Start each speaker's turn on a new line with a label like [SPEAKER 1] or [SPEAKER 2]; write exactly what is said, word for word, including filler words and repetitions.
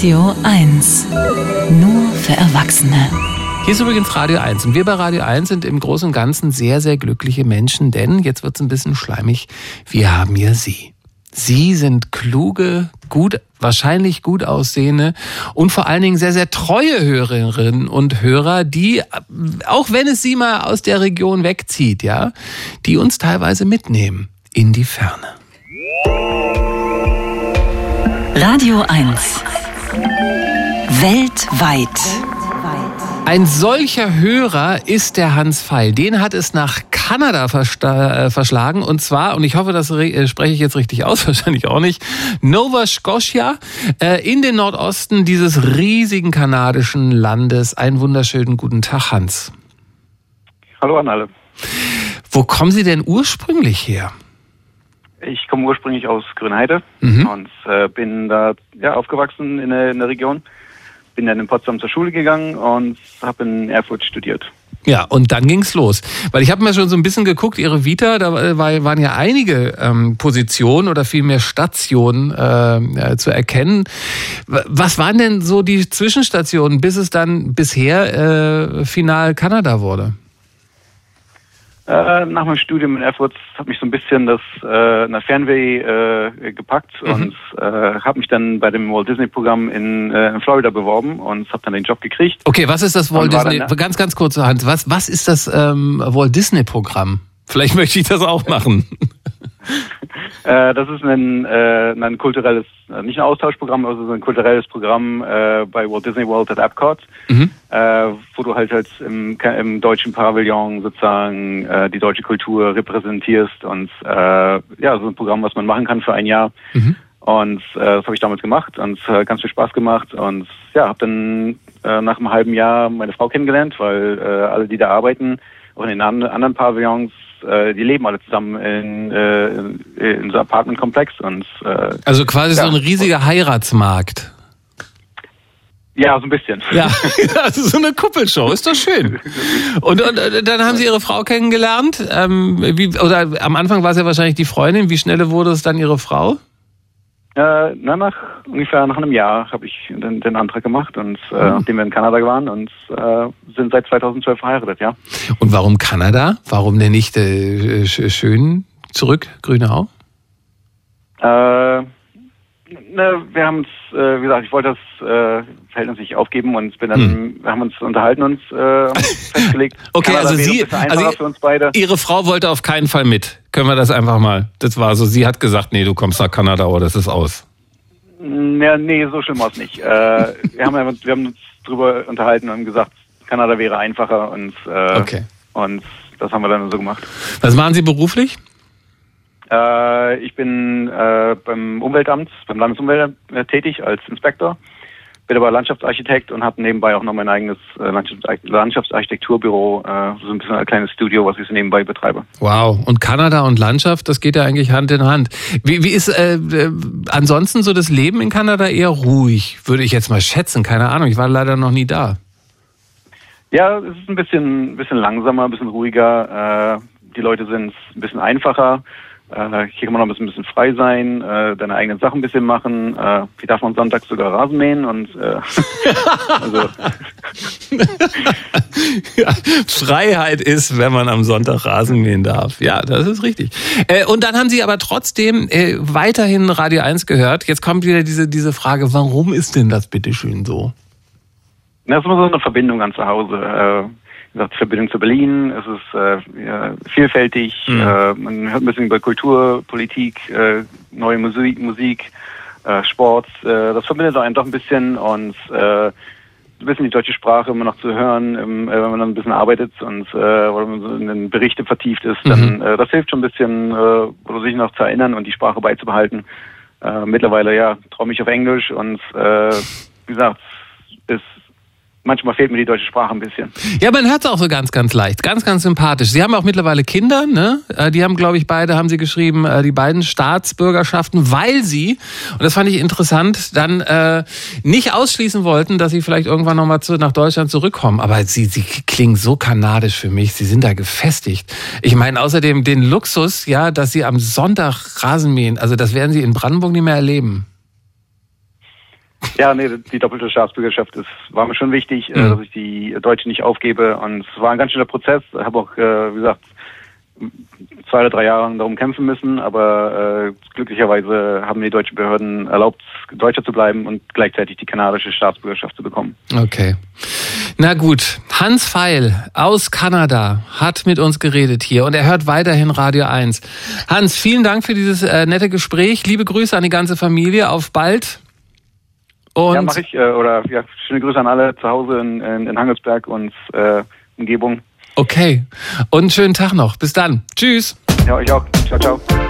[SPEAKER 1] Radio eins. Nur für Erwachsene.
[SPEAKER 2] Hier ist übrigens Radio eins und wir bei Radio eins sind im Großen und Ganzen sehr, sehr glückliche Menschen, denn jetzt wird es ein bisschen schleimig, wir haben ja Sie. Sie sind kluge, gut, wahrscheinlich gut aussehende und vor allen Dingen sehr, sehr treue Hörerinnen und Hörer, die, auch wenn es Sie mal aus der Region wegzieht, ja, die uns teilweise mitnehmen in die Ferne.
[SPEAKER 1] Radio eins. Weltweit.
[SPEAKER 2] Ein solcher Hörer ist der Hans Pfeil. Den hat es nach Kanada versta- äh, verschlagen. Und zwar, und ich hoffe, das re- äh, spreche ich jetzt richtig aus, wahrscheinlich auch nicht, Nova Scotia äh, in den Nordosten dieses riesigen kanadischen Landes. Einen wunderschönen guten Tag, Hans.
[SPEAKER 3] Hallo an alle.
[SPEAKER 2] Wo kommen Sie denn ursprünglich her?
[SPEAKER 3] Ich komme ursprünglich aus Grünheide
[SPEAKER 2] Mhm.
[SPEAKER 3] und äh, bin da ja, aufgewachsen in der, in der Region. Bin dann in Potsdam zur Schule gegangen und habe in Erfurt studiert.
[SPEAKER 2] Ja, und dann ging's los. Weil ich habe mir schon so ein bisschen geguckt, Ihre Vita, da war, waren ja einige ähm, Positionen oder vielmehr Stationen äh, zu erkennen. Was waren denn so die Zwischenstationen, bis es dann bisher äh, final Kanada wurde?
[SPEAKER 3] Äh, nach meinem Studium in Erfurt hat mich so ein bisschen das äh, nach Fernweh äh, gepackt mhm. und äh, habe mich dann bei dem Walt Disney Programm in, äh, in Florida beworben und habe dann den Job gekriegt.
[SPEAKER 2] Okay, was ist das Walt Disney?
[SPEAKER 3] Dann,
[SPEAKER 2] ganz, ganz kurz, Hans, was, was ist das ähm, Walt Disney Programm? Vielleicht möchte ich das auch machen.
[SPEAKER 3] äh, das ist ein, äh, ein kulturelles, nicht ein Austauschprogramm, also ein kulturelles Programm äh, bei Walt Disney World at Epcot, mhm. äh, wo du halt halt im, im deutschen Pavillon sozusagen äh, die deutsche Kultur repräsentierst und äh, ja, so ein Programm, was man machen kann für ein Jahr. Mhm. Und äh, das habe ich damals gemacht und es hat ganz viel Spaß gemacht und ja, habe dann äh, nach einem halben Jahr meine Frau kennengelernt, weil äh, alle, die da arbeiten, auch in den anderen Pavillons, die leben alle zusammen in, äh, in so einem Apartmentkomplex. Und, äh,
[SPEAKER 2] also quasi
[SPEAKER 3] ja.
[SPEAKER 2] so ein riesiger Heiratsmarkt.
[SPEAKER 3] Ja, so ein bisschen.
[SPEAKER 2] Ja, das ist so eine Kuppelshow, ist doch schön. Und, und dann haben Sie Ihre Frau kennengelernt. Ähm, wie, oder am Anfang war es ja wahrscheinlich die Freundin. Wie schnell wurde es dann Ihre Frau?
[SPEAKER 3] Äh, na, nach ungefähr nach einem Jahr habe ich den, den Antrag gemacht und äh, mhm. nachdem wir in Kanada waren und äh, sind seit zweitausendzwölf verheiratet, ja.
[SPEAKER 2] Und warum Kanada? Warum denn nicht äh, schön zurück, Grünau?
[SPEAKER 3] Äh, ne, wir haben uns, äh, wie gesagt, ich wollte das äh, Verhältnis nicht aufgeben und bin dann, hm. wir haben uns unterhalten und äh, festgelegt.
[SPEAKER 2] Okay,
[SPEAKER 3] Kanada
[SPEAKER 2] also Sie, also
[SPEAKER 3] für uns beide.
[SPEAKER 2] Ihre Frau wollte auf keinen Fall mit. Können wir das einfach mal? Das war so, sie hat gesagt, nee, du kommst nach Kanada oder das ist aus.
[SPEAKER 3] Ja, nee, so schlimm war es nicht. Äh, wir, haben, wir haben uns drüber unterhalten und gesagt, Kanada wäre einfacher und, äh,
[SPEAKER 2] okay.
[SPEAKER 3] und das haben wir dann so gemacht.
[SPEAKER 2] Was machen Sie beruflich?
[SPEAKER 3] Äh, ich bin äh, beim Umweltamt, beim Landesumweltamt äh, tätig als Inspektor. Bin aber Landschaftsarchitekt und habe nebenbei auch noch mein eigenes äh, Landschaftsarchitekturbüro, äh, so ein bisschen ein kleines Studio, was ich so nebenbei betreibe.
[SPEAKER 2] Wow, und Kanada und Landschaft, das geht ja eigentlich Hand in Hand. Wie, wie ist äh, äh, ansonsten so das Leben in Kanada? Eher ruhig, würde ich jetzt mal schätzen. Keine Ahnung, ich war leider noch nie da.
[SPEAKER 3] Ja, es ist ein bisschen, bisschen langsamer, ein bisschen ruhiger. Äh, die Leute sind ein bisschen einfacher. Äh, hier kann man noch ein bisschen, ein bisschen frei sein, äh, deine eigenen Sachen ein bisschen machen. Äh, hier darf man sonntags sogar Rasen mähen und äh, also.
[SPEAKER 2] Ja, Freiheit ist, wenn man am Sonntag Rasen mähen darf. Ja, das ist richtig. Äh, und dann haben Sie aber trotzdem äh, weiterhin Radio eins gehört. Jetzt kommt wieder diese, diese Frage, warum ist denn das bitteschön so?
[SPEAKER 3] Das ist immer so eine Verbindung an zu Hause. Äh, wie gesagt, Verbindung zu Berlin, es ist äh, ja, vielfältig, mhm. äh, man hört ein bisschen über Kultur, Politik, äh, neue Musik, Musik äh, Sport, äh, das verbindet einen doch ein bisschen und äh, ein bisschen die deutsche Sprache immer noch zu hören, ähm, wenn man dann ein bisschen arbeitet und äh, oder man so in den Berichte vertieft ist, dann mhm. äh, das hilft schon ein bisschen, äh, oder sich noch zu erinnern und die Sprache beizubehalten. Äh, mittlerweile, ja, traue mich auf Englisch und äh, wie gesagt, ist manchmal fehlt mir die deutsche Sprache ein bisschen.
[SPEAKER 2] Ja, man hört es auch so ganz, ganz leicht. Ganz, ganz sympathisch. Sie haben auch mittlerweile Kinder, ne? Die haben, glaube ich, beide, haben Sie geschrieben, die beiden Staatsbürgerschaften, weil Sie, und das fand ich interessant, dann äh, nicht ausschließen wollten, dass Sie vielleicht irgendwann nochmal zu, nach Deutschland zurückkommen. Aber Sie, Sie klingen so kanadisch für mich. Sie sind da gefestigt. Ich meine, außerdem den Luxus, ja, dass Sie am Sonntag Rasen mähen, also das werden Sie in Brandenburg nicht mehr erleben.
[SPEAKER 3] Ja, nee, die doppelte Staatsbürgerschaft ist, war mir schon wichtig, mhm. dass ich die deutsche nicht aufgebe. Und es war ein ganz schöner Prozess. Ich habe auch, wie gesagt, zwei oder drei Jahre darum kämpfen müssen, aber äh, glücklicherweise haben die deutschen Behörden erlaubt, Deutscher zu bleiben und gleichzeitig die kanadische Staatsbürgerschaft zu bekommen.
[SPEAKER 2] Okay. Na gut, Hans Pfeil aus Kanada hat mit uns geredet hier und er hört weiterhin Radio eins. Hans, vielen Dank für dieses äh, nette Gespräch. Liebe Grüße an die ganze Familie. Auf bald. Und
[SPEAKER 3] ja, mache ich. Äh, oder ja, schöne Grüße an alle zu Hause in, in, in Hangelsberg und äh, Umgebung.
[SPEAKER 2] Okay. Und einen schönen Tag noch. Bis dann. Tschüss.
[SPEAKER 3] Ja, euch auch. Ciao, ciao.